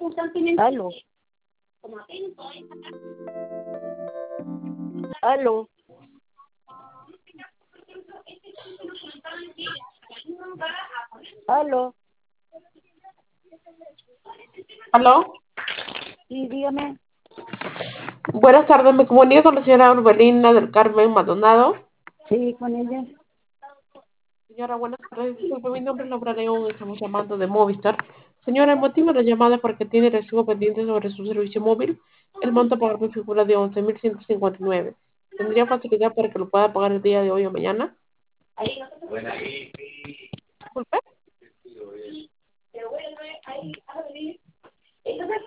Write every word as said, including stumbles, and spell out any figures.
Aló, aló, aló. ¿Aló? Sí, dígame. Buenas tardes, me comunico con la señora Urbelina del Carmen Maldonado. Sí, con ella. Señora, buenas tardes. Disculpe, mi nombre es Laura León, estamos llamando de Movistar. Señora, el motivo de la llamada es porque tiene recibo pendiente sobre su servicio móvil. El monto a pagar me figura de once mil ciento cincuenta y nueve. ¿Tendría facilidad para que lo pueda pagar el día de hoy o mañana? Disculpe.